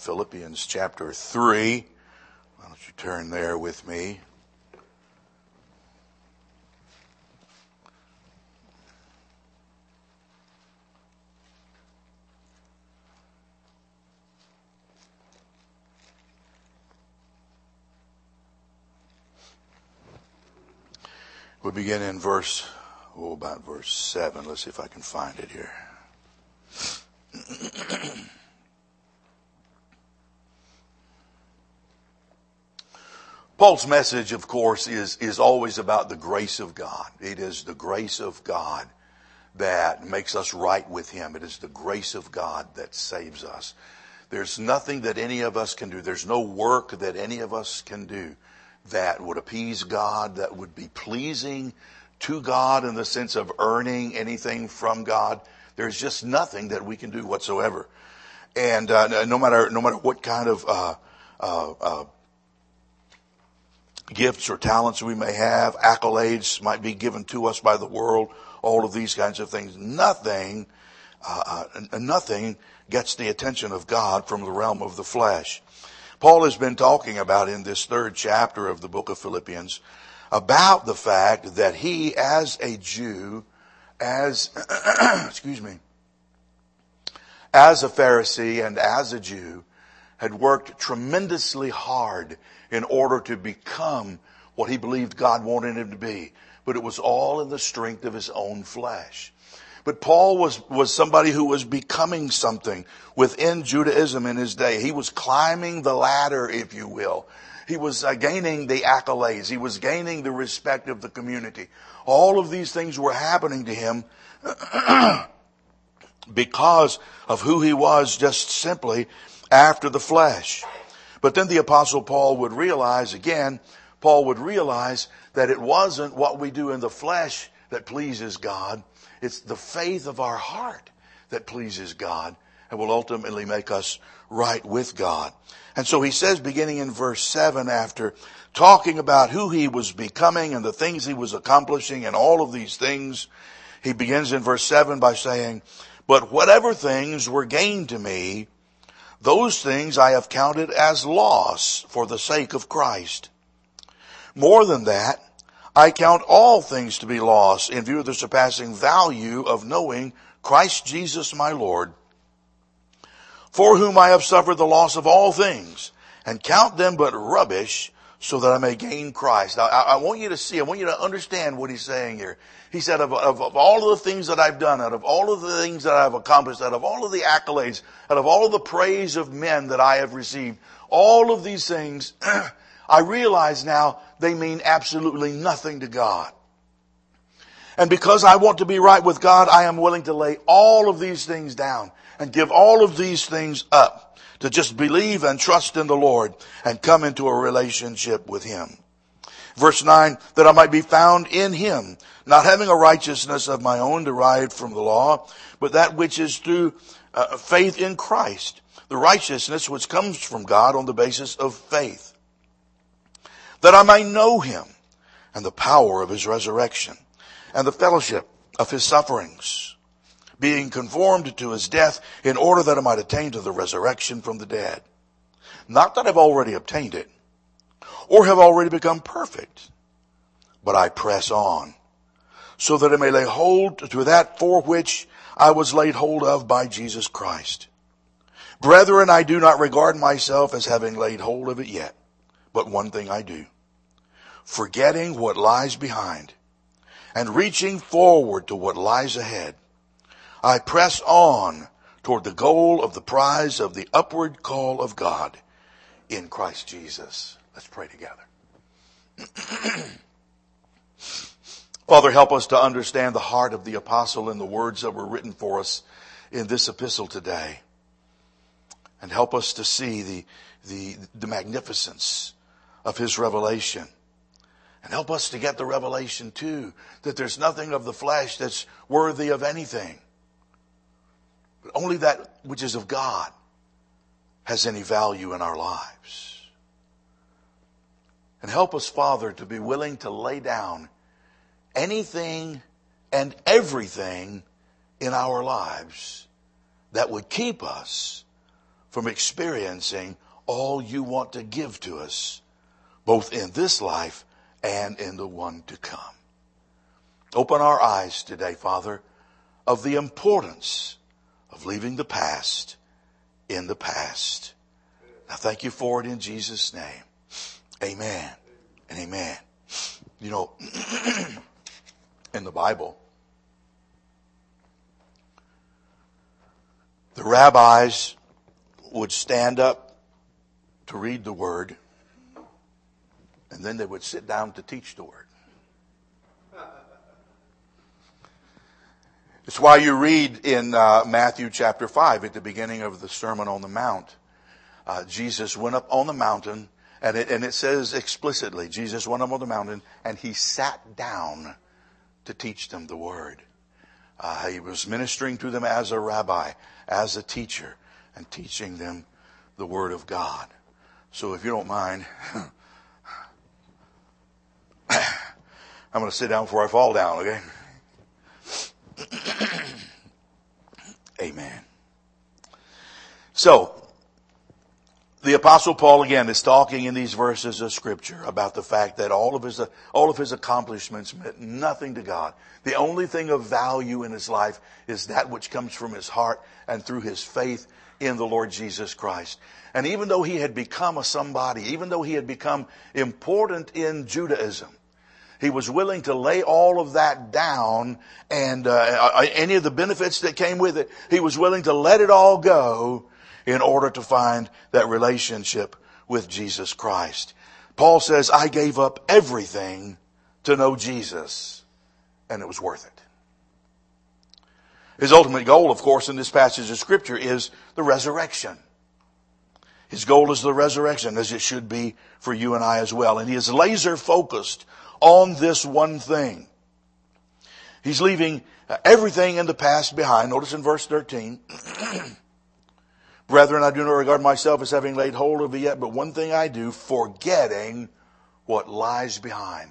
Philippians chapter 3. Why don't you turn there with me? We begin in about verse 7. Let's see if I can find it here. Paul's message, of course, is always about the grace of God. It is the grace of God that makes us right with Him. It is the grace of God that saves us. There's nothing that any of us can do. There's no work that any of us can do that would appease God, that would be pleasing to God in the sense of earning anything from God. There's just nothing that we can do whatsoever. And no matter what kind of gifts or talents we may have, accolades might be given to us by the world, all of these kinds of things, nothing gets the attention of God from the realm of the flesh. Paul has been talking about in this third chapter of the book of Philippians about the fact that he, as a Jew, as a Pharisee and as a Jew, had worked tremendously hard in order to become what he believed God wanted him to be. But it was all in the strength of his own flesh. But Paul was somebody who was becoming something within Judaism in his day. He was climbing the ladder, if you will. He was gaining the accolades. He was gaining the respect of the community. All of these things were happening to him because of who he was, just simply after the flesh. But then the Apostle Paul would realize that it wasn't what we do in the flesh that pleases God. It's the faith of our heart that pleases God and will ultimately make us right with God. And so he says, beginning in verse 7, after talking about who he was becoming and the things he was accomplishing and all of these things, he begins in verse 7 by saying, "But whatever things were gained to me, those things I have counted as loss for the sake of Christ. More than that, I count all things to be loss in view of the surpassing value of knowing Christ Jesus my Lord, for whom I have suffered the loss of all things, and count them but rubbish, so that I may gain Christ." Now, I want you to understand what he's saying here. He said, of all of the things that I've done, out of all of the things that I've accomplished, out of all of the accolades, out of all of the praise of men that I have received, all of these things, I realize now they mean absolutely nothing to God. And because I want to be right with God, I am willing to lay all of these things down and give all of these things up to just believe and trust in the Lord and come into a relationship with Him. Verse 9, "That I might be found in Him, not having a righteousness of my own derived from the law, but that which is through faith in Christ, the righteousness which comes from God on the basis of faith. That I might know Him and the power of His resurrection and the fellowship of His sufferings, being conformed to His death, in order that I might attain to the resurrection from the dead. Not that I've already obtained it, or have already become perfect, but I press on, so that I may lay hold to that for which I was laid hold of by Jesus Christ. Brethren, I do not regard myself as having laid hold of it yet, but one thing I do, forgetting what lies behind, and reaching forward to what lies ahead, I press on toward the goal of the prize of the upward call of God in Christ Jesus." Let's pray together. Father, help us to understand the heart of the apostle and the words that were written for us in this epistle today. And help us to see the magnificence of his revelation. And help us to get the revelation too, that there's nothing of the flesh that's worthy of anything. But only that which is of God has any value in our lives. And help us, Father, to be willing to lay down anything and everything in our lives that would keep us from experiencing all you want to give to us, both in this life and in the one to come. Open our eyes today, Father, of the importance of leaving the past in the past. Now thank you for it in Jesus' name. Amen and amen. You know, in the Bible, the rabbis would stand up to read the word, and then they would sit down to teach the word. It's why you read in Matthew chapter 5 at the beginning of the Sermon on the Mount, Jesus went up on the mountain, and it says explicitly, Jesus went up on the mountain and he sat down to teach them the word. He was ministering to them as a rabbi, as a teacher, and teaching them the word of God. So if you don't mind, I'm going to sit down before I fall down, okay? Amen. So, the Apostle Paul again is talking in these verses of Scripture about the fact that all of his accomplishments meant nothing to God. The only thing of value in his life is that which comes from his heart and through his faith in the Lord Jesus Christ. And even though he had become a somebody, even though he had become important in Judaism, he was willing to lay all of that down, and any of the benefits that came with it, he was willing to let it all go in order to find that relationship with Jesus Christ. Paul says, I gave up everything to know Jesus, and it was worth it. His ultimate goal, of course, in this passage of Scripture is the resurrection. His goal is the resurrection, as it should be for you and I as well. And he is laser focused on this one thing. He's leaving everything in the past behind. Notice in verse 13, Brethren, I do not regard myself as having laid hold of it yet, but one thing I do, forgetting what lies behind.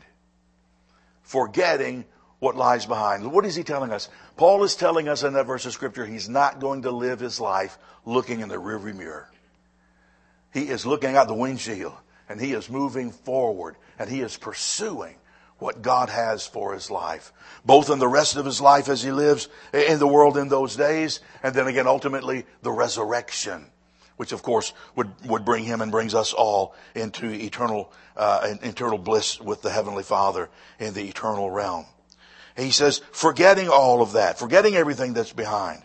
Forgetting what lies behind. What is he telling us? Paul is telling us in that verse of Scripture he's not going to live his life looking in the rearview mirror. He is looking out the windshield, and he is moving forward, and he is pursuing what God has for his life, both in the rest of his life as he lives in the world in those days, and then again ultimately the resurrection, which of course would bring him and brings us all into eternal bliss with the Heavenly Father in the eternal realm. And he says, forgetting all of that, forgetting everything that's behind,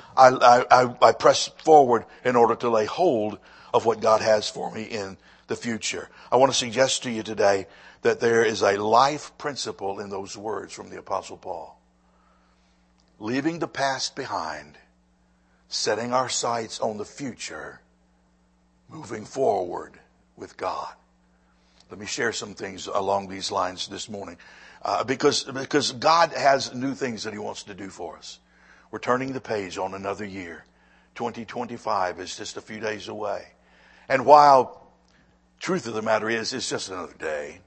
I press forward in order to lay hold of what God has for me in the future. I want to suggest to you today that there is a life principle in those words from the Apostle Paul. Leaving the past behind, setting our sights on the future, moving forward with God. Let me share some things along these lines this morning. Because God has new things that he wants to do for us. We're turning the page on another year. 2025 is just a few days away. And while truth of the matter is, it's just another day,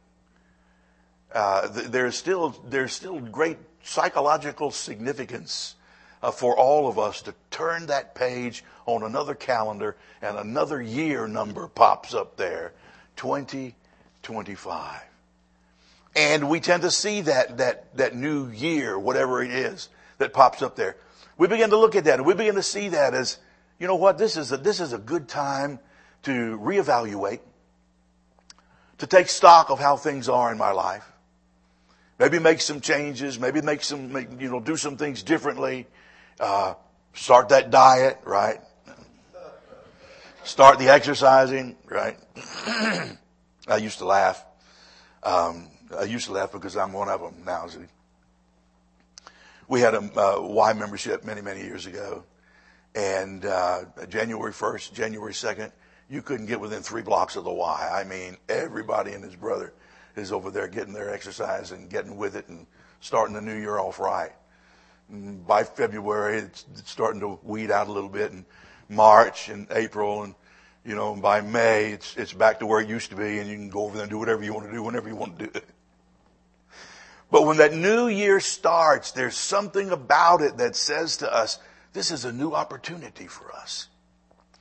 there's still great psychological significance for all of us to turn that page on another calendar, and another year number pops up there, 2025. And we tend to see that new year, whatever it is, that pops up there. We begin to look at that, and we begin to see that as, you know what, this is a good time to reevaluate, to take stock of how things are in my life. Maybe make some changes, maybe do some things differently. Start that diet, right? Start the exercising, right? I used to laugh. I used to laugh because I'm one of them now. See? We had a Y membership many, many years ago. And January 1st, January 2nd, you couldn't get within 3 blocks of the Y. I mean, everybody and his brother is over there getting their exercise and getting with it and starting the new year off right. And by February, it's starting to weed out a little bit. And March and April and, by May, it's back to where it used to be, and you can go over there and do whatever you want to do whenever you want to do it. But when that new year starts, there's something about it that says to us, this is a new opportunity for us.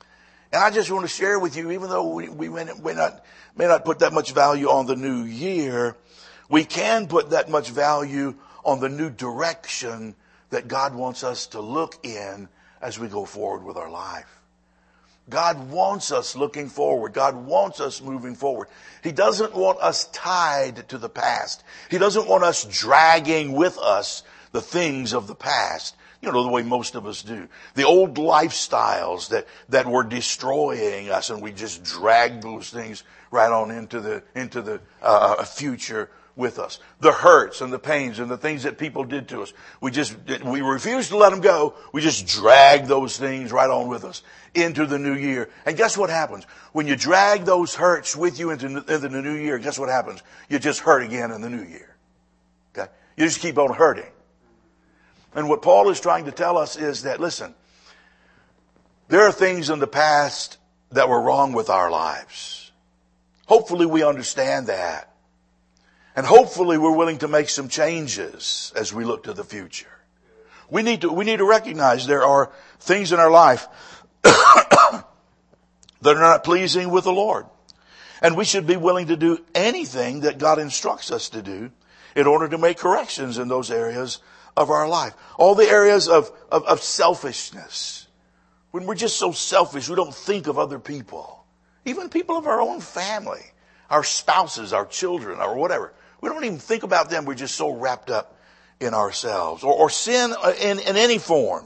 And I just want to share with you, even though we may not put that much value on the new year, we can put that much value on the new direction that God wants us to look in as we go forward with our life. God wants us looking forward. God wants us moving forward. He doesn't want us tied to the past. He doesn't want us dragging with us the things of the past. You know, the way most of us do. The old lifestyles that were destroying us, and we just drag those things right on into the future with us. The hurts and the pains and the things that people did to us. We refuse to let them go. We just drag those things right on with us into the new year. And guess what happens? When you drag those hurts with you into the new year, guess what happens? You just hurt again in the new year. Okay? You just keep on hurting. And what Paul is trying to tell us is that, listen, there are things in the past that were wrong with our lives. Hopefully we understand that. And hopefully we're willing to make some changes as we look to the future. We need to recognize there are things in our life that are not pleasing with the Lord. And we should be willing to do anything that God instructs us to do in order to make corrections in those areas of our life. All the areas of selfishness. When we're just so selfish, we don't think of other people. Even people of our own family. Our spouses, our children, or whatever. We don't even think about them. We're just so wrapped up in ourselves. Or sin in any form.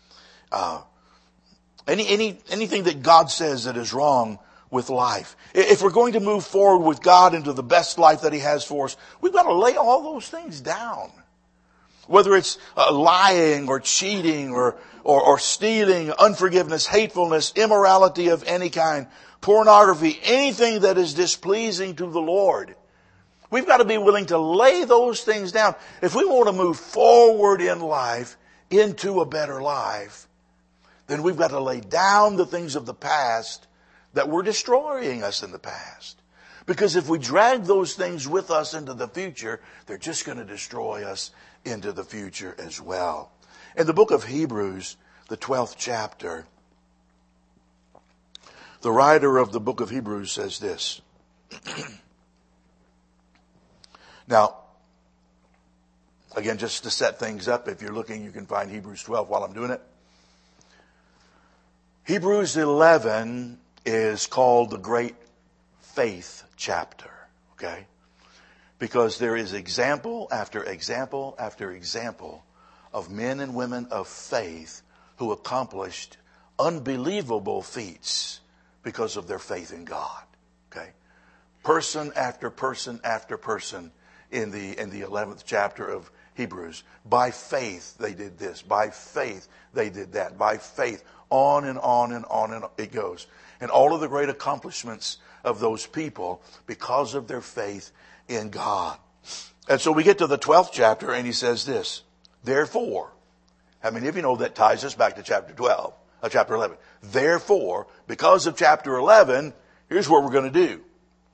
Anything that God says that is wrong with life. If we're going to move forward with God into the best life that He has for us, we've got to lay all those things down. Whether it's lying or cheating or stealing, unforgiveness, hatefulness, immorality of any kind, pornography, anything that is displeasing to the Lord. We've got to be willing to lay those things down. If we want to move forward in life into a better life, then we've got to lay down the things of the past that were destroying us in the past. Because if we drag those things with us into the future, they're just going to destroy us into the future as well. In the book of Hebrews, the 12th chapter, the writer of the book of Hebrews says this. Now, again, just to set things up, if you're looking, you can find Hebrews 12 while I'm doing it. Hebrews 11 is called the Great Faith chapter, okay? Because there is example after example after example of men and women of faith who accomplished unbelievable feats because of their faith in God. Okay? Person after person after person in the 11th chapter of Hebrews. By faith they did this. By faith they did that. By faith. On and on and on and on it goes. And all of the great accomplishments of those people because of their faith in God. And so we get to the 12th chapter and he says this. Therefore, how many of you know that ties us back to chapter 11? Therefore, because of chapter 11, here's what we're going to do.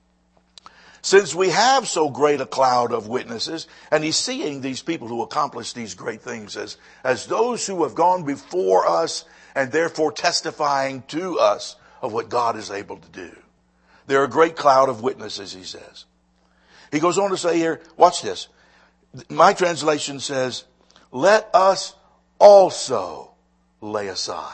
Since we have so great a cloud of witnesses, and he's seeing these people who accomplish these great things as those who have gone before us and therefore testifying to us of what God is able to do. They're a great cloud of witnesses, he says. He goes on to say here, watch this. My translation says, let us also lay aside.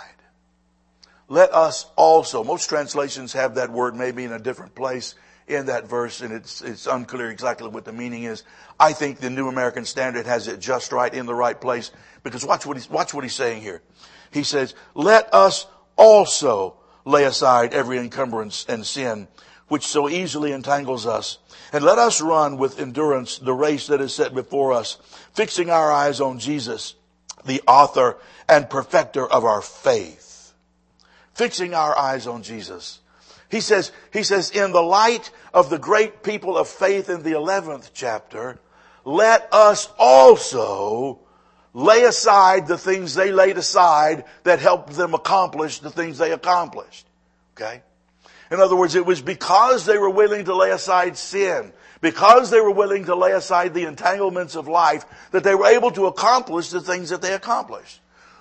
Let us also. Most translations have that word maybe in a different place in that verse, and it's unclear exactly what the meaning is. I think the New American Standard has it just right in the right place, because watch what he's saying here. He says, let us also lay aside every encumbrance and sin which so easily entangles us, and let us run with endurance the race that is set before us, fixing our eyes on Jesus, the author and perfecter of our faith. Fixing our eyes on Jesus. He says, in the light of the great people of faith in the 11th chapter, let us also lay aside the things they laid aside that helped them accomplish the things they accomplished. Okay? In other words, it was because they were willing to lay aside sin, because they were willing to lay aside the entanglements of life, that they were able to accomplish the things that they accomplished.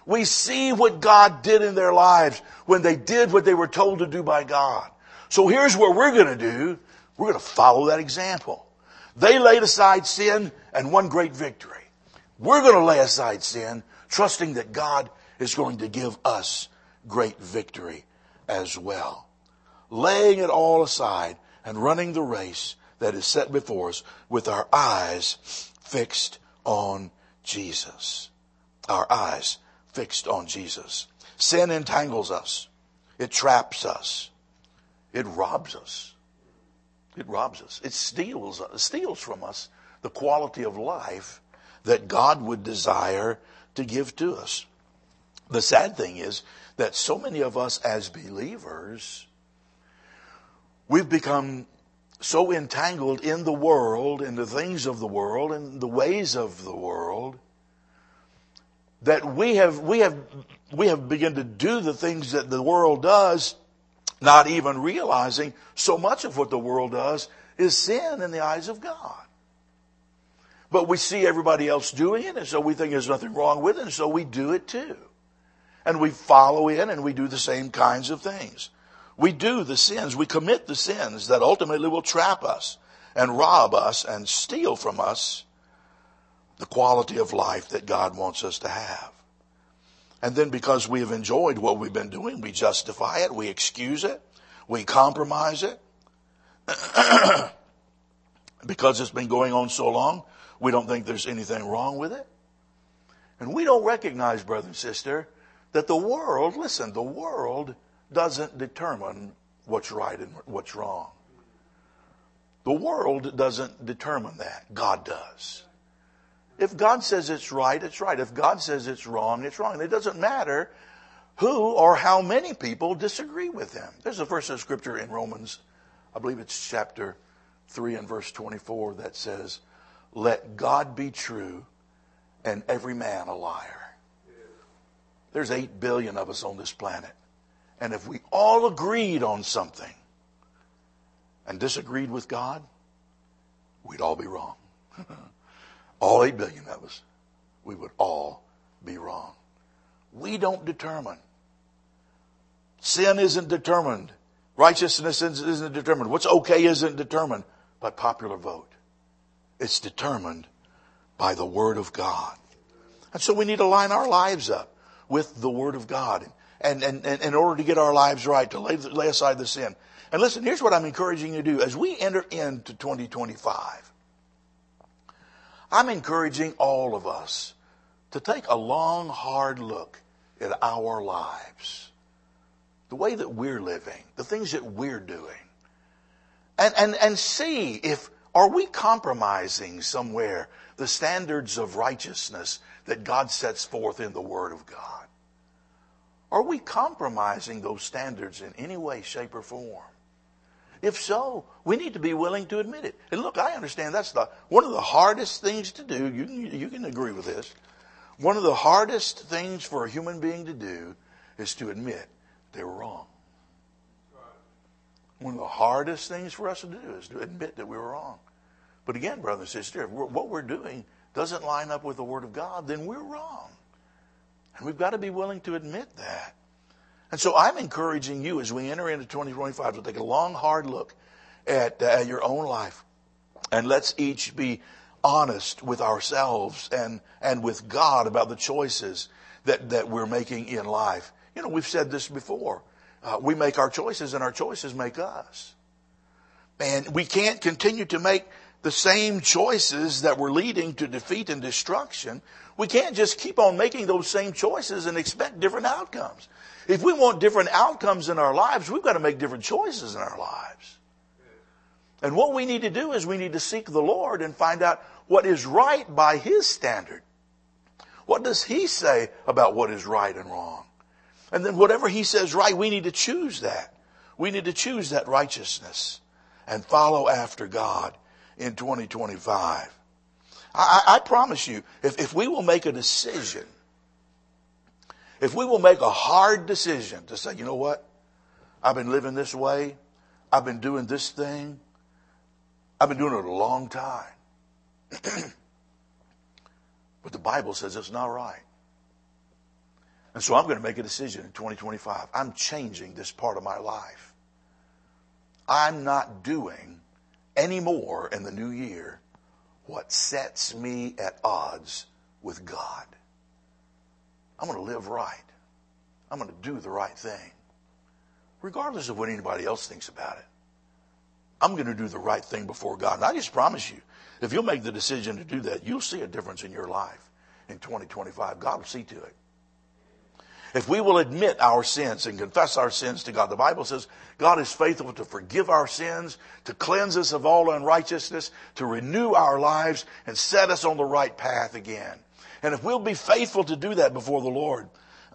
We see what God did in their lives when they did what they were told to do by God. So here's what we're going to do. We're going to follow that example. They laid aside sin and won great victory. We're going to lay aside sin, trusting that God is going to give us great victory as well. Laying it all aside and running the race that is set before us with our eyes fixed on Jesus. Our eyes fixed on Jesus. Sin entangles us. It traps us. It robs us. It robs us. It steals from us the quality of life that God would desire to give to us. The sad thing is that so many of us as believers, we've become so entangled in the world, in the things of the world, in the ways of the world, that we have begun to do the things that the world does, not even realizing so much of what the world does is sin in the eyes of God. But we see everybody else doing it, and so we think there's nothing wrong with it, and so we do it too. And we follow in and we do the same kinds of things. We do the sins, we commit the sins that ultimately will trap us and rob us and steal from us the quality of life that God wants us to have. And then because we have enjoyed what we've been doing, we justify it, we excuse it, we compromise it. Because it's been going on so long, we don't think there's anything wrong with it. And we don't recognize, brother and sister, that the world doesn't determine what's right and what's wrong. The world doesn't determine that. God does. If God says it's right, it's right. If God says it's wrong, it's wrong. And it doesn't matter who or how many people disagree with him. There's a verse of scripture in Romans, I believe it's chapter 3 and verse 24, that says, "Let God be true and every man a liar." There's 8 billion of us on this planet. And if we all agreed on something and disagreed with God, we'd all be wrong. All 8 billion of us, we would all be wrong. We don't determine. Sin isn't determined. Righteousness isn't determined. What's okay isn't determined by popular vote. It's determined by the Word of God. And so we need to line our lives up with the Word of God. And in order to get our lives right, to lay aside the sin. And listen, here's what I'm encouraging you to do. As we enter into 2025, I'm encouraging all of us to take a long, hard look at our lives. The way that we're living, the things that we're doing. And see if, are we compromising somewhere the standards of righteousness that God sets forth in the Word of God? Are we compromising those standards in any way, shape, or form? If so, we need to be willing to admit it. And look, I understand that's one of the hardest things to do. You can agree with this. One of the hardest things for a human being to do is to admit they were wrong. One of the hardest things for us to do is to admit that we were wrong. But again, brother and sister, if what we're doing doesn't line up with the Word of God, then we're wrong. And we've got to be willing to admit that. And so I'm encouraging you as we enter into 2025 to take a long, hard look at your own life. And let's each be honest with ourselves and with God about the choices that we're making in life. You know, we've said this before. We make our choices and our choices make us. And we can't continue to make the same choices that were leading to defeat and destruction. We can't just keep on making those same choices and expect different outcomes. If we want different outcomes in our lives, we've got to make different choices in our lives. And what we need to do is we need to seek the Lord and find out what is right by His standard. What does He say about what is right and wrong? And then whatever He says right, we need to choose that. We need to choose that righteousness and follow after God in 2025. I promise you, if we will make a decision, if we will make a hard decision to say, you know what? I've been living this way. I've been doing this thing. I've been doing it a long time. But the Bible says it's not right. And so I'm going to make a decision in 2025. I'm changing this part of my life. I'm not doing anymore in the new year what sets me at odds with God. I'm going to live right. I'm going to do the right thing, regardless of what anybody else thinks about it. I'm going to do the right thing before God. And I just promise you, if you'll make the decision to do that, you'll see a difference in your life in 2025. God will see to it. If we will admit our sins and confess our sins to God, the Bible says God is faithful to forgive our sins, to cleanse us of all unrighteousness, to renew our lives and set us on the right path again. And if we'll be faithful to do that before the Lord,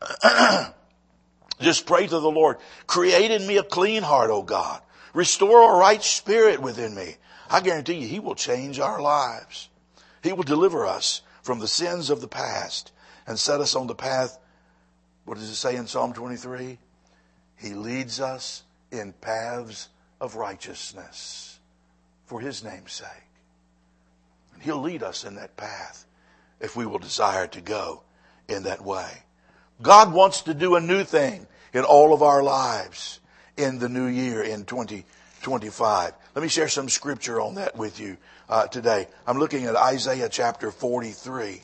just pray to the Lord, create in me a clean heart, O God. Restore a right spirit within me. I guarantee you, He will change our lives. He will deliver us from the sins of the past and set us on the path. What does it say in Psalm 23? He leads us in paths of righteousness for His name's sake. And He'll lead us in that path if we will desire to go in that way. God wants to do a new thing in all of our lives in the new year, in 2025. Let me share some scripture on that with you today. I'm looking at Isaiah chapter 43.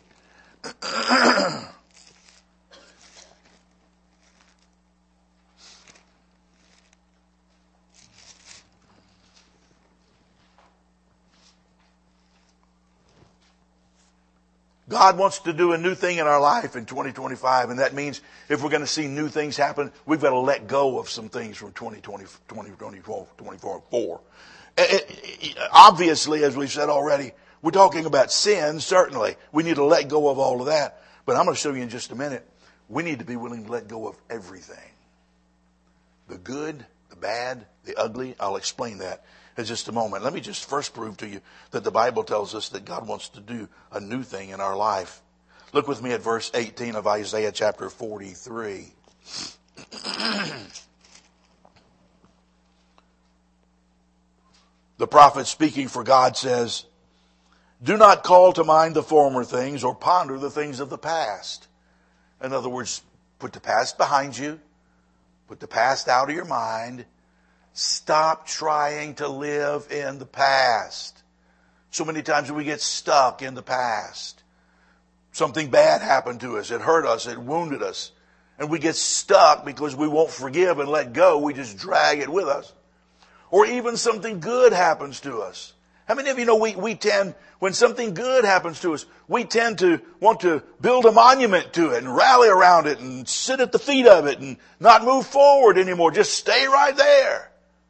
God wants to do a new thing in our life in 2025, and that means if we're going to see new things happen, we've got to let go of some things from 2024. Obviously, as we've said already, we're talking about sin, certainly. We need to let go of all of that. But I'm going to show you in just a minute, we need to be willing to let go of everything. The good, the bad, the ugly. I'll explain that in just a moment. Let me just first prove to you that the Bible tells us that God wants to do a new thing in our life. Look with me at verse 18 of Isaiah chapter 43. The prophet speaking for God says, "Do not call to mind the former things or ponder the things of the past." In other words, put the past behind you. Put the past out of your mind. Stop trying to live in the past. So many times we get stuck in the past. Something bad happened to us. It hurt us. It wounded us. And we get stuck because we won't forgive and let go. We just drag it with us. Or even something good happens to us. How many of you know we tend, when something good happens to us, we tend to want to build a monument to it and rally around it and sit at the feet of it and not move forward anymore. Just stay right there.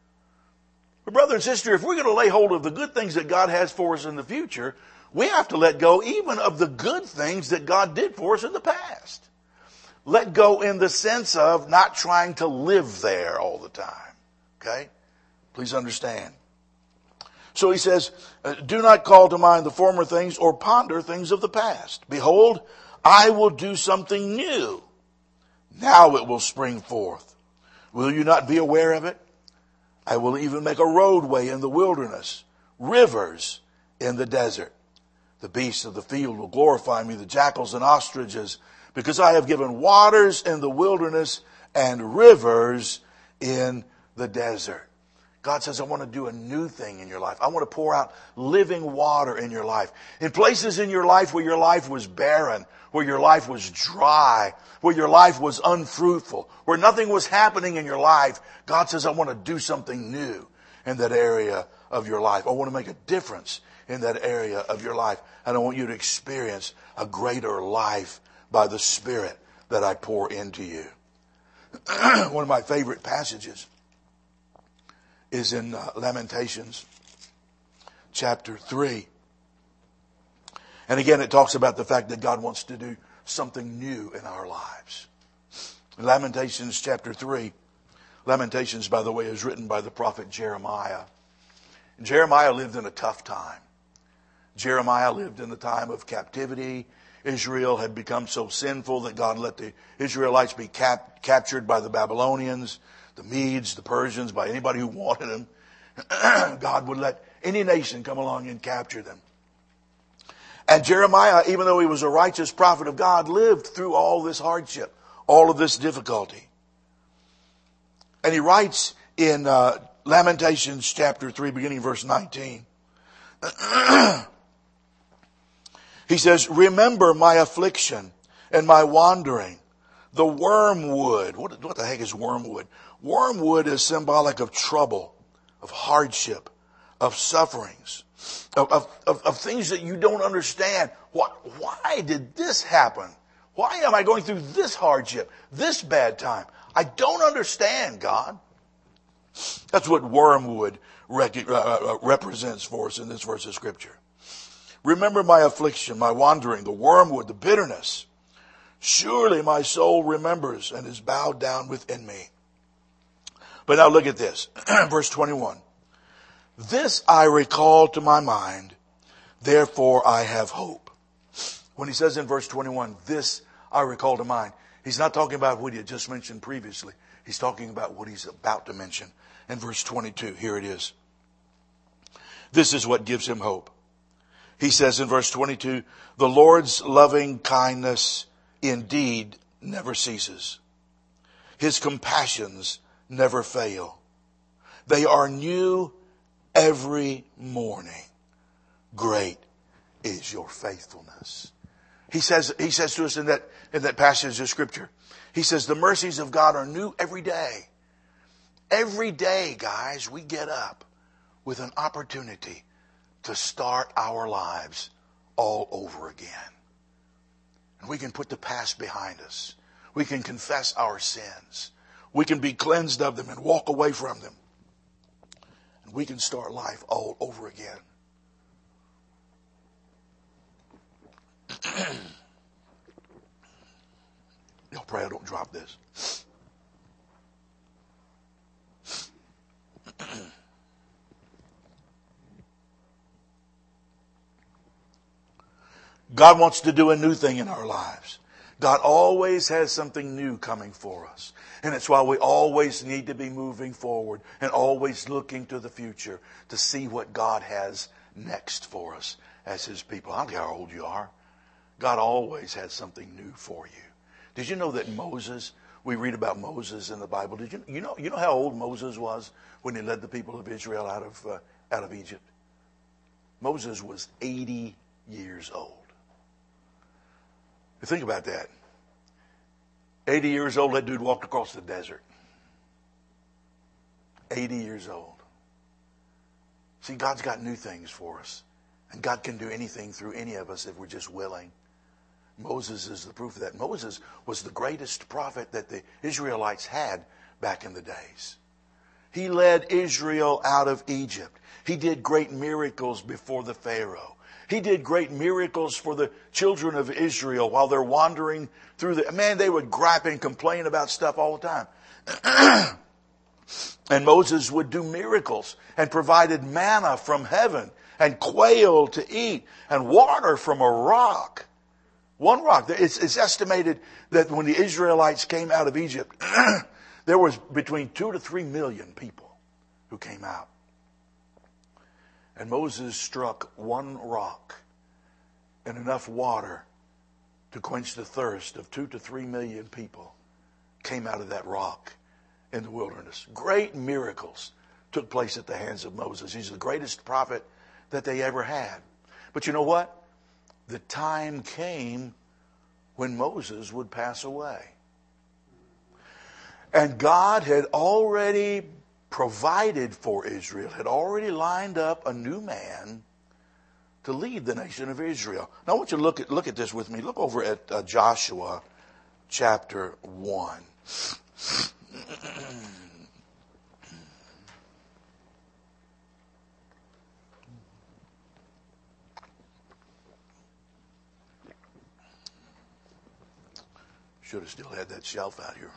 But brother and sister, if we're going to lay hold of the good things that God has for us in the future, we have to let go even of the good things that God did for us in the past. Let go in the sense of not trying to live there all the time. Okay? Please understand. So he says, "Do not call to mind the former things or ponder things of the past. Behold, I will do something new. Now it will spring forth. Will you not be aware of it? I will even make a roadway in the wilderness, rivers in the desert. The beasts of the field will glorify me, the jackals and ostriches, because I have given waters in the wilderness and rivers in the desert." God says, I want to do a new thing in your life. I want to pour out living water in your life. In places in your life where your life was barren, where your life was dry, where your life was unfruitful, where nothing was happening in your life, God says, I want to do something new in that area of your life. I want to make a difference in that area of your life. And I want you to experience a greater life by the Spirit that I pour into you. One of my favorite passages is in Lamentations chapter 3. And again, it talks about the fact that God wants to do something new in our lives. Lamentations chapter 3. Lamentations, by the way, is written by the prophet Jeremiah. Jeremiah lived in a tough time. Jeremiah lived in the time of captivity. Israel had become so sinful that God let the Israelites be captured by the Babylonians, the Medes, the Persians, by anybody who wanted them. God would let any nation come along and capture them. And Jeremiah, even though he was a righteous prophet of God, lived through all this hardship, all of this difficulty. And he writes in Lamentations chapter 3, beginning verse 19. He says, remember my affliction and my wandering, the wormwood. What the heck is wormwood? Wormwood is symbolic of trouble, of hardship, of sufferings, of things that you don't understand. Why did this happen? Why am I going through this hardship, this bad time? I don't understand, God. That's what wormwood represents for us in this verse of Scripture. Remember my affliction, my wandering, the wormwood, the bitterness. Surely my soul remembers and is bowed down within me. But now look at this. Verse 21. This I recall to my mind, therefore I have hope. When he says in verse 21, this I recall to mind, he's not talking about what he had just mentioned previously. He's talking about what he's about to mention. In verse 22, here it is. This is what gives him hope. He says in verse 22, the Lord's loving kindness indeed never ceases. His compassions never fail. They are new every morning. Great is your faithfulness. He says to us in that passage of Scripture, he says the mercies of God are new every day. Every day, guys, we get up with an opportunity to start our lives all over again. And we can put the past behind us. We can confess our sins. We can be cleansed of them and walk away from them. And we can start life all over again. Y'all pray I don't drop this. God wants to do a new thing in our lives. God always has something new coming for us. And it's why we always need to be moving forward and always looking to the future to see what God has next for us as His people. I don't care how old you are. God always has something new for you. Did you know that Moses, we read about Moses in the Bible. Did you know how old Moses was when he led the people of Israel out of Egypt? Moses was 80 years old. Think about that. 80 years old, that dude walked across the desert. 80 years old. See, God's got new things for us. And God can do anything through any of us if we're just willing. Moses is the proof of that. Moses was the greatest prophet that the Israelites had back in the days. He led Israel out of Egypt. He did great miracles before the Pharaoh. He did great miracles for the children of Israel while they're wandering through they would gripe and complain about stuff all the time. And Moses would do miracles and provided manna from heaven and quail to eat and water from a rock. One rock. It's estimated that when the Israelites came out of Egypt, there was between 2 to 3 million people who came out. And Moses struck one rock and enough water to quench the thirst of 2 to 3 million people came out of that rock in the wilderness. Great miracles took place at the hands of Moses. He's the greatest prophet that they ever had. But you know what? The time came when Moses would pass away. And God had already provided for Israel, had already lined up a new man to lead the nation of Israel. Now I want you to look at this with me. Look over at Joshua chapter 1. Should have still had that shelf out here.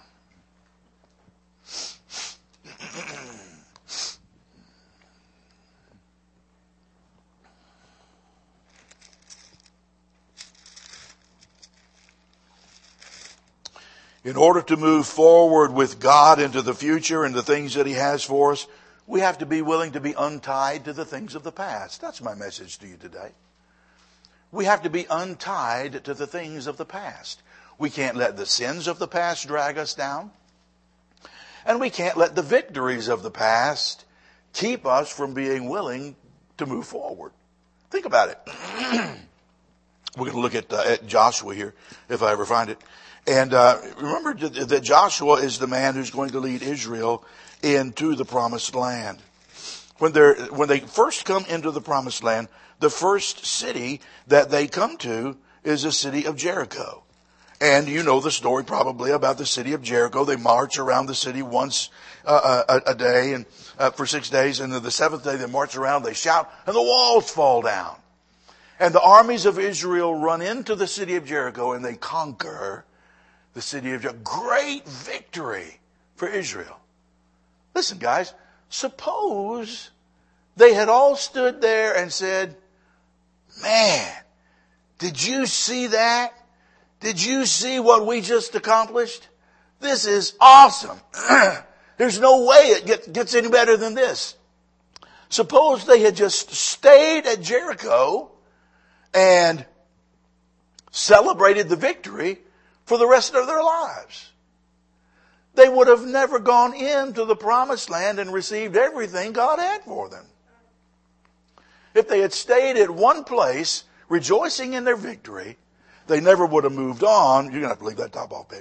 In order to move forward with God into the future and the things that He has for us, we have to be willing to be untied to the things of the past. That's my message to you today. We have to be untied to the things of the past. We can't let the sins of the past drag us down. And we can't let the victories of the past keep us from being willing to move forward. Think about it. We're going to look at Joshua here, if I ever find it. And remember that Joshua is the man who's going to lead Israel into the promised land. When they first come into the promised land, the first city that they come to is the city of Jericho. And you know the story probably about the city of Jericho. They march around the city once a day and for 6 days. And then the seventh day they march around, they shout, and the walls fall down. And the armies of Israel run into the city of Jericho and they conquer the city of Jericho. Great victory for Israel. Listen, guys, suppose they had all stood there and said, man, did you see that? Did you see what we just accomplished? This is awesome. There's no way it gets any better than this. Suppose they had just stayed at Jericho and celebrated the victory for the rest of their lives. They would have never gone into the promised land and received everything God had for them. If they had stayed at one place, rejoicing in their victory, they never would have moved on. You're going to have to leave that top off, baby.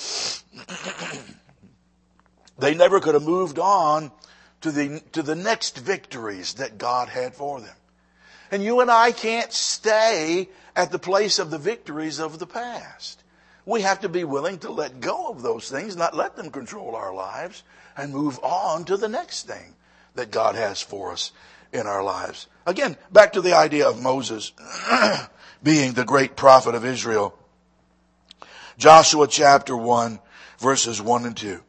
They never could have moved on to the next victories that God had for them. And you and I can't stay at the place of the victories of the past. We have to be willing to let go of those things, not let them control our lives, and move on to the next thing that God has for us in our lives. Again, back to the idea of Moses being the great prophet of Israel. Joshua chapter 1, verses 1 and 2.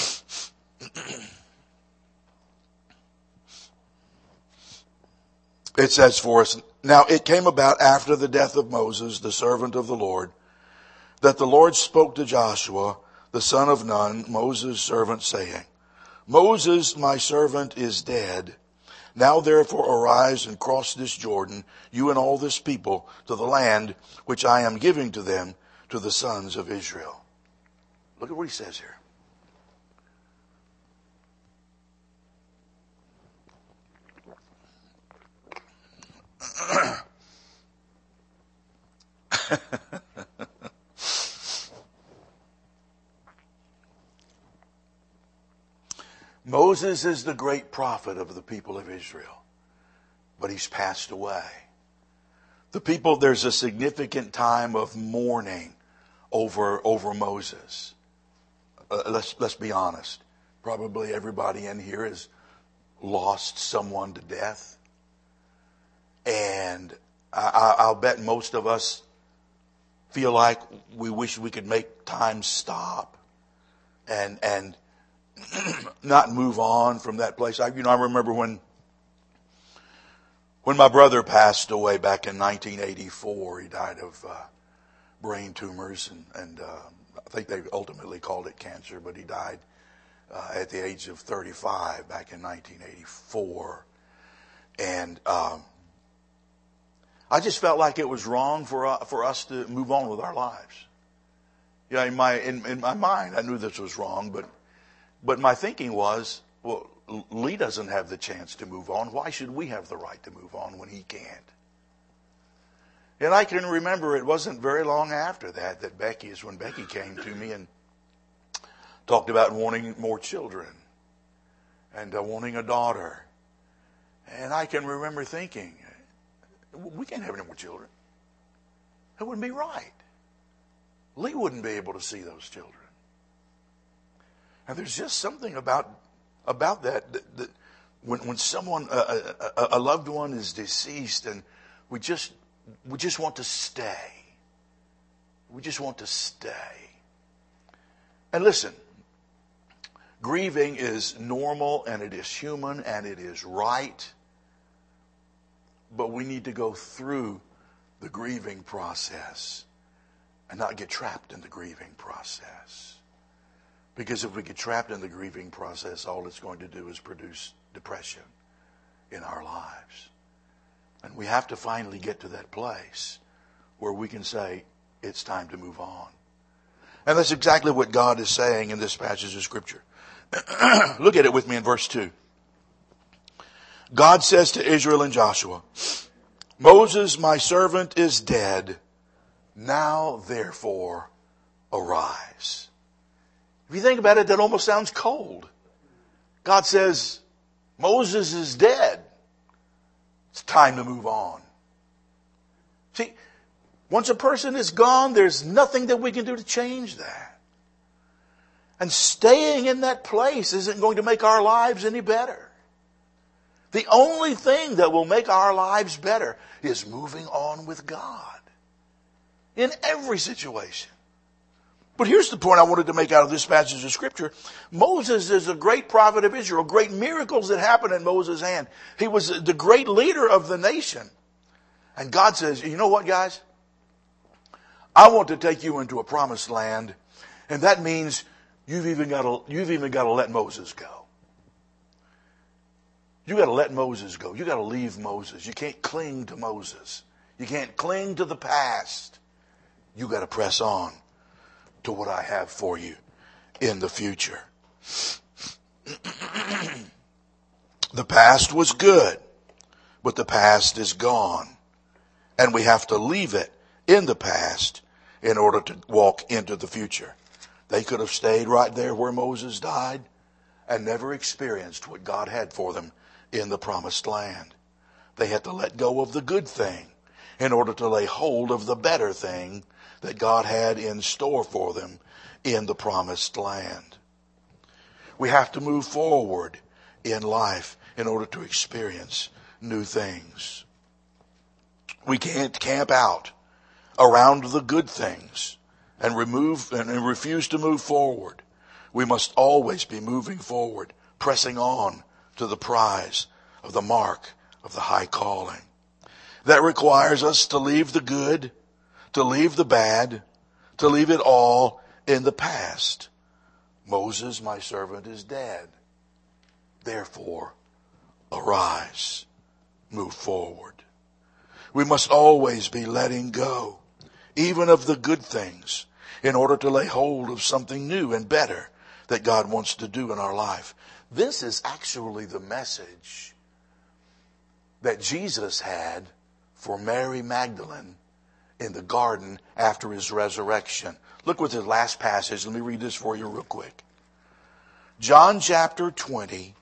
It says for us, now it came about after the death of Moses, the servant of the Lord, that the Lord spoke to Joshua, the son of Nun, Moses' servant, saying, Moses, my servant, is dead. Now therefore arise and cross this Jordan, you and all this people, to the land which I am giving to them, to the sons of Israel. Look at what he says here. Moses is the great prophet of the people of Israel, but he's passed away. The people, there's a significant time of mourning over Moses. Let's be honest. Probably everybody in here has lost someone to death. And I'll bet most of us feel like we wish we could make time stop and not move on from that place. I remember when my brother passed away back in 1984. He died of brain tumors, and I think they ultimately called it cancer, but he died at the age of 35 back in 1984. And I just felt like it was wrong for us to move on with our lives. Yeah, in my mind, I knew this was wrong, but my thinking was, well, Lee doesn't have the chance to move on. Why should we have the right to move on when he can't? And I can remember it wasn't very long after that Becky came to me and talked about wanting more children and wanting a daughter. And I can remember thinking, we can't have any more children. That wouldn't be right. Lee wouldn't be able to see those children. And there's just something about that when someone, a loved one is deceased, and we just want to stay. We just want to stay. And listen, grieving is normal, and it is human, and it is right. But we need to go through the grieving process and not get trapped in the grieving process. Because if we get trapped in the grieving process, all it's going to do is produce depression in our lives. And we have to finally get to that place where we can say, it's time to move on. And that's exactly what God is saying in this passage of Scripture. Look at it with me in verse 2. God says to Israel and Joshua, Moses, my servant, is dead. Now, therefore, arise. If you think about it, that almost sounds cold. God says, Moses is dead. It's time to move on. See, once a person is gone, there's nothing that we can do to change that. And staying in that place isn't going to make our lives any better. The only thing that will make our lives better is moving on with God in every situation. But here's the point I wanted to make out of this passage of Scripture. Moses is a great prophet of Israel. Great miracles that happened in Moses' hand. He was the great leader of the nation. And God says, you know what, guys? I want to take you into a promised land. And that means you've even got to let Moses go. You got to let Moses go. You got to leave Moses. You can't cling to Moses. You can't cling to the past. You got to press on to what I have for you in the future. The past was good, but the past is gone. And we have to leave it in the past in order to walk into the future. They could have stayed right there where Moses died and never experienced what God had for them in the promised land. They had to let go of the good thing in order to lay hold of the better thing that God had in store for them in the promised land. We have to move forward in life in order to experience new things. We can't camp out around the good things and refuse to move forward. We must always be moving forward, pressing on to the prize of the mark of the high calling. That requires us to leave the good, to leave the bad, to leave it all in the past. Moses, my servant, is dead. Therefore, arise, move forward. We must always be letting go, even of the good things, in order to lay hold of something new and better that God wants to do in our life. This is actually the message that Jesus had for Mary Magdalene in the garden after his resurrection. Look with the last passage. Let me read this for you real quick. John chapter 20.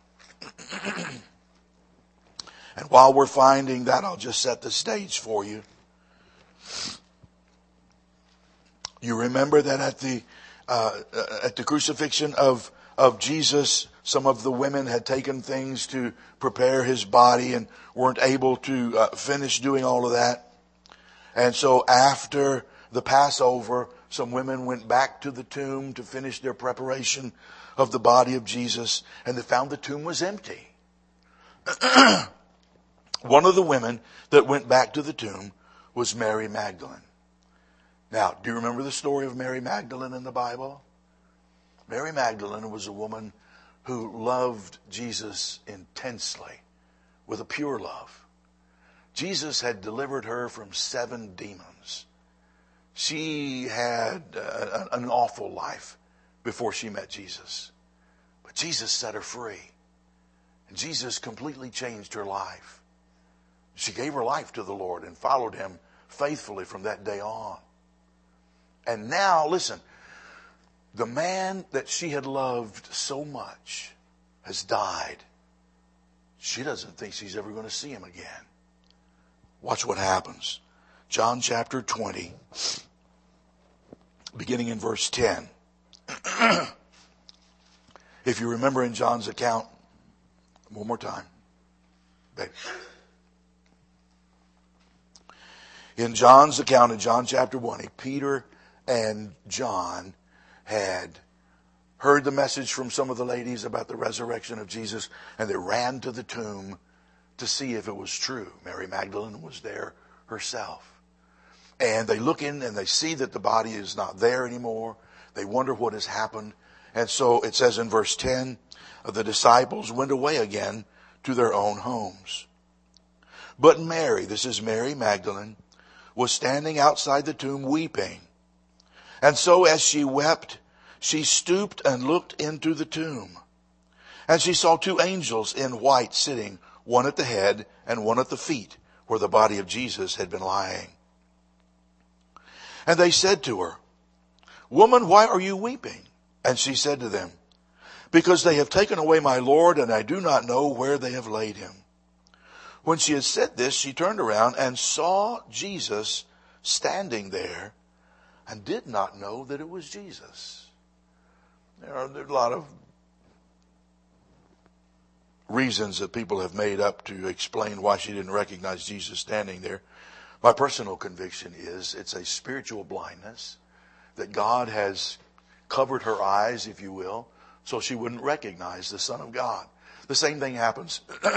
And while we're finding that, I'll just set the stage for you. You remember that at the crucifixion of Jesus, some of the women had taken things to prepare his body and weren't able to finish doing all of that. And so after the Passover, some women went back to the tomb to finish their preparation of the body of Jesus, and they found the tomb was empty. One of the women that went back to the tomb was Mary Magdalene. Now, do you remember the story of Mary Magdalene in the Bible? Mary Magdalene was a woman who loved Jesus intensely with a pure love. Jesus had delivered her from 7 demons. She had an awful life before she met Jesus. But Jesus set her free. And Jesus completely changed her life. She gave her life to the Lord and followed him faithfully from that day on. And now, listen, the man that she had loved so much has died. She doesn't think she's ever going to see him again. Watch what happens. John chapter 20, beginning in verse 10. If you remember in John's account, one more time, baby. In John's account, in John chapter 1, Peter and John had heard the message from some of the ladies about the resurrection of Jesus, and they ran to the tomb to see if it was true. Mary Magdalene was there herself. And they look in and they see that the body is not there anymore. They wonder what has happened. And so it says in verse 10, the disciples went away again to their own homes. But Mary, this is Mary Magdalene, was standing outside the tomb weeping. And so as she wept, she stooped and looked into the tomb. And she saw two angels in white sitting, one at the head and one at the feet, where the body of Jesus had been lying. And they said to her, Woman, why are you weeping? And she said to them, Because they have taken away my Lord, and I do not know where they have laid him. When she had said this, she turned around and saw Jesus standing there, and did not know that it was Jesus. There are a lot of reasons that people have made up to explain why she didn't recognize Jesus standing there. My personal conviction is it's a spiritual blindness, that God has covered her eyes, if you will, so she wouldn't recognize the Son of God. The same thing happens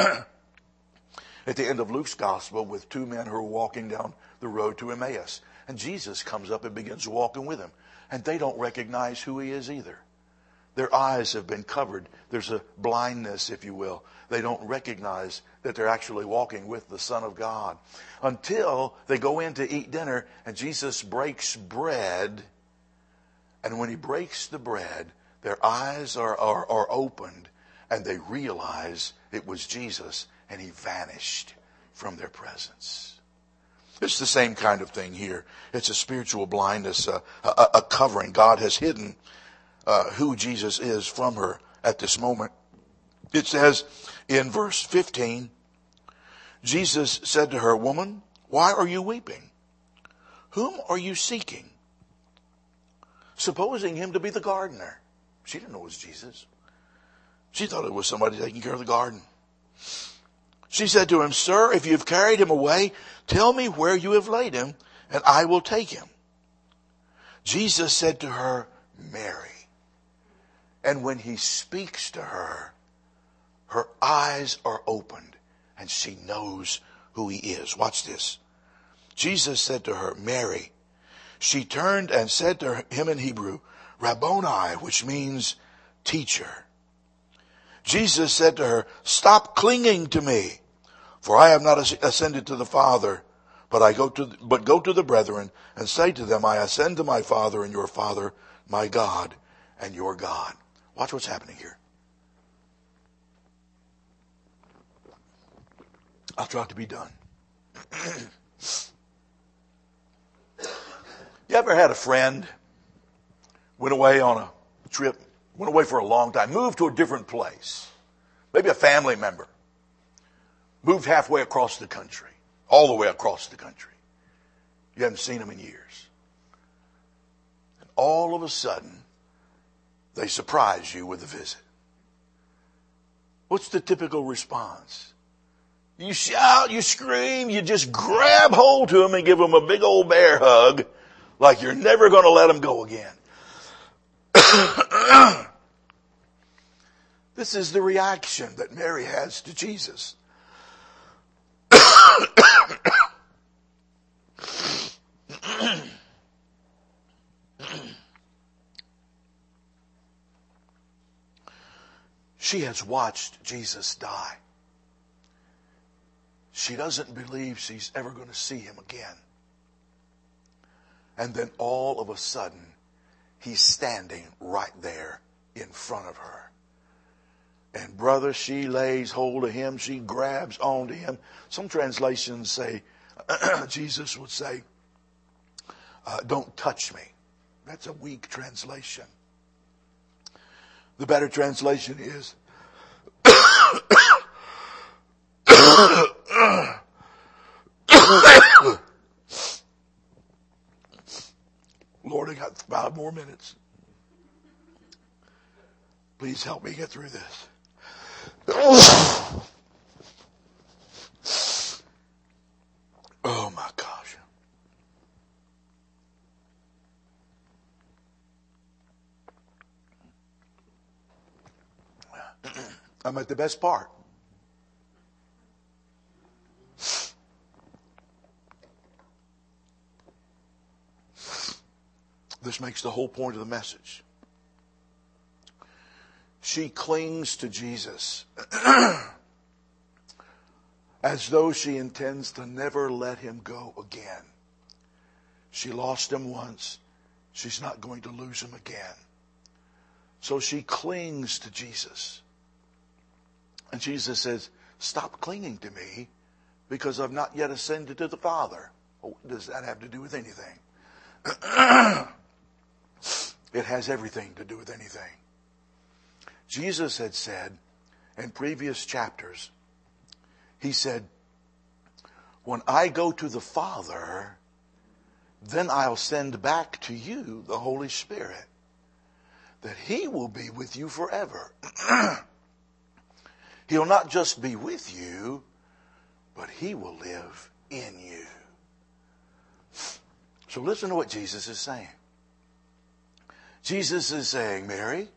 at the end of Luke's gospel with two men who are walking down the road to Emmaus. And Jesus comes up and begins walking with them. And they don't recognize who he is either. Their eyes have been covered. There's a blindness, if you will. They don't recognize that they're actually walking with the Son of God. Until they go in to eat dinner and Jesus breaks bread. And when he breaks the bread, their eyes are opened and they realize it was Jesus, and he vanished from their presence. It's the same kind of thing here. It's a spiritual blindness, a covering. God has hidden who Jesus is from her at this moment. It says in verse 15, Jesus said to her, Woman, why are you weeping? Whom are you seeking? Supposing him to be the gardener. She didn't know it was Jesus. She thought it was somebody taking care of the garden. She said to him, Sir, if you've carried him away, tell me where you have laid him, and I will take him. Jesus said to her, Mary. And when he speaks to her, her eyes are opened, and she knows who he is. Watch this. Jesus said to her, Mary. She turned and said to him in Hebrew, Rabboni, which means teacher. Jesus said to her, Stop clinging to me, for I have not ascended to the Father, but go to the brethren and say to them, I ascend to my Father and your Father, my God and your God. Watch what's happening here. I'll try to be done. You ever had a friend, went away on a trip, went away for a long time, moved to a different place, maybe a family member, moved halfway across the country, all the way across the country. You haven't seen them in years. And all of a sudden, they surprise you with a visit. What's the typical response? You shout, you scream, you just grab hold to them and give them a big old bear hug like you're never going to let them go again. This is the reaction that Mary has to Jesus. She has watched Jesus die. She doesn't believe she's ever going to see him again. And then all of a sudden, he's standing right there in front of her. And brother, she lays hold of him. She grabs onto him. Some translations say, Jesus would say, don't touch me. That's a weak translation. The better translation is, Lord, I got 5 more minutes. Please help me get through this. Oh my gosh. I'm at the best part. This makes the whole point of the message. She clings to Jesus as though she intends to never let him go again. She lost him once. she's not going to lose him again. So she clings to Jesus. And Jesus says, stop clinging to me because I've not yet ascended to the Father. Oh, what does that have to do with anything? It has everything to do with anything. Jesus had said in previous chapters, he said, when I go to the Father, then I'll send back to you the Holy Spirit, that he will be with you forever. He'll not just be with you, but he will live in you. So listen to what Jesus is saying. Jesus is saying, Mary,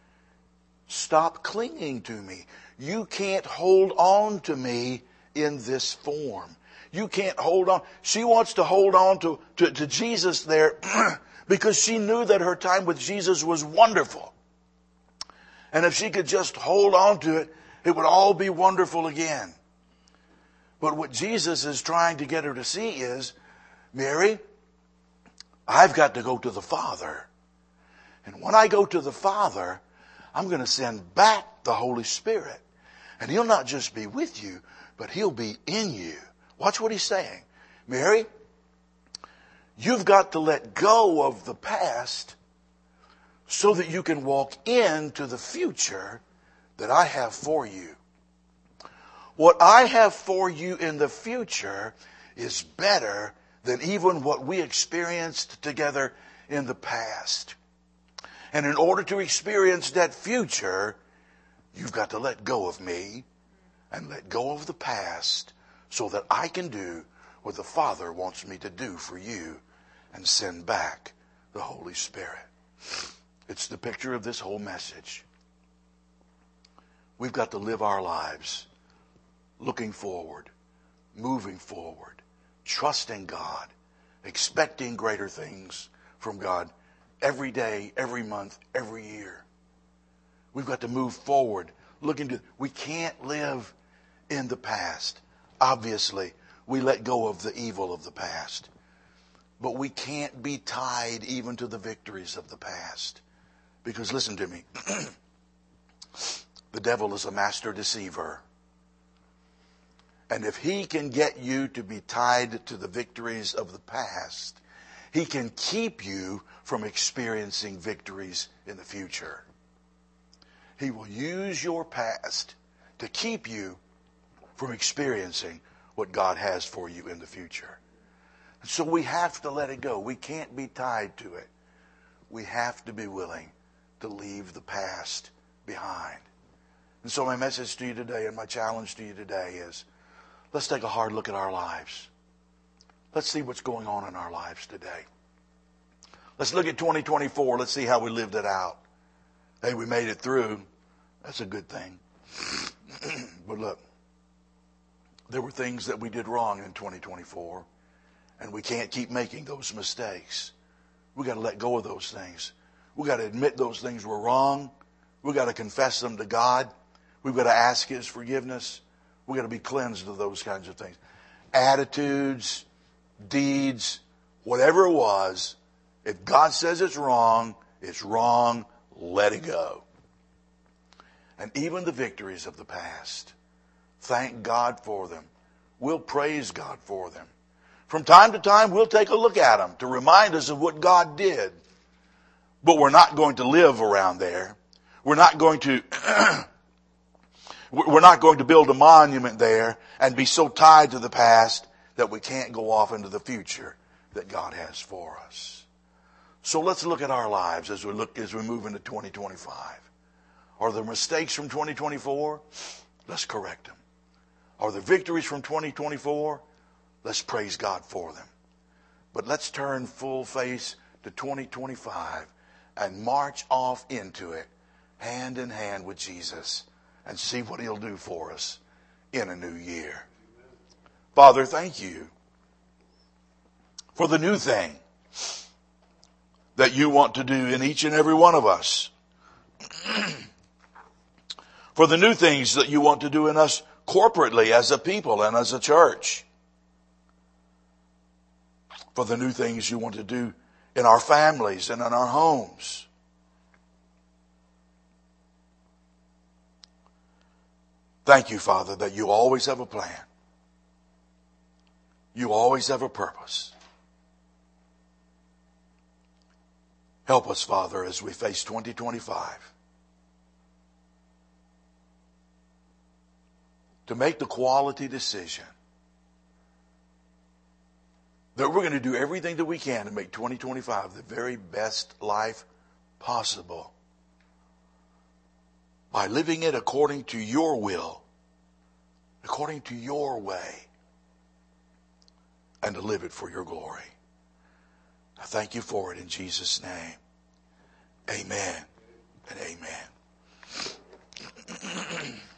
stop clinging to me. You can't hold on to me in this form. You can't hold on. She wants to hold on to Jesus there because she knew that her time with Jesus was wonderful. And if she could just hold on to it, it would all be wonderful again. But what Jesus is trying to get her to see is, Mary, I've got to go to the Father. And when I go to the Father, I'm going to send back the Holy Spirit. And he'll not just be with you, but he'll be in you. Watch what he's saying. Mary, you've got to let go of the past so that you can walk into the future that I have for you. What I have for you in the future is better than even what we experienced together in the past. And in order to experience that future, you've got to let go of me and let go of the past so that I can do what the Father wants me to do for you and send back the Holy Spirit. It's the picture of this whole message. We've got to live our lives looking forward, moving forward, trusting God, expecting greater things from God every day, every month, every year. We've got to move forward, we can't live in the past. Obviously, we let go of the evil of the past. But we can't be tied even to the victories of the past. Because listen to me, the devil is a master deceiver. And if he can get you to be tied to the victories of the past, he can keep you from experiencing victories in the future. He will use your past to keep you from experiencing what God has for you in the future. And so we have to let it go. We can't be tied to it. We have to be willing to leave the past behind. And so my message to you today and my challenge to you today is, let's take a hard look at our lives. Let's see what's going on in our lives today. Let's look at 2024. Let's see how we lived it out. Hey, we made it through. That's a good thing. But look, there were things that we did wrong in 2024, and we can't keep making those mistakes. We got to let go of those things. We got to admit those things were wrong. We got to confess them to God. We've got to ask his forgiveness. We got to be cleansed of those kinds of things. Attitudes, deeds, whatever it was, if God says it's wrong, let it go. And even the victories of the past, thank God for them. We'll praise God for them. From time to time, we'll take a look at them to remind us of what God did. But we're not going to live around there. We're not going to build a monument there and be so tied to the past that we can't go off into the future that God has for us. So let's look at our lives as we move into 2025. Are there mistakes from 2024? Let's correct them. Are there victories from 2024? Let's praise God for them. But let's turn full face to 2025 and march off into it hand in hand with Jesus and see what he'll do for us in a new year. Father, thank you for the new thing that you want to do in each and every one of us. For the new things that you want to do in us corporately as a people and as a church. For the new things you want to do in our families and in our homes. Thank you, Father, that you always have a plan. You always have a purpose. Help us, Father, as we face 2025 to make the quality decision that we're going to do everything that we can to make 2025 the very best life possible by living it according to your will, according to your way, and to live it for your glory. I thank you for it in Jesus' name. Amen and amen.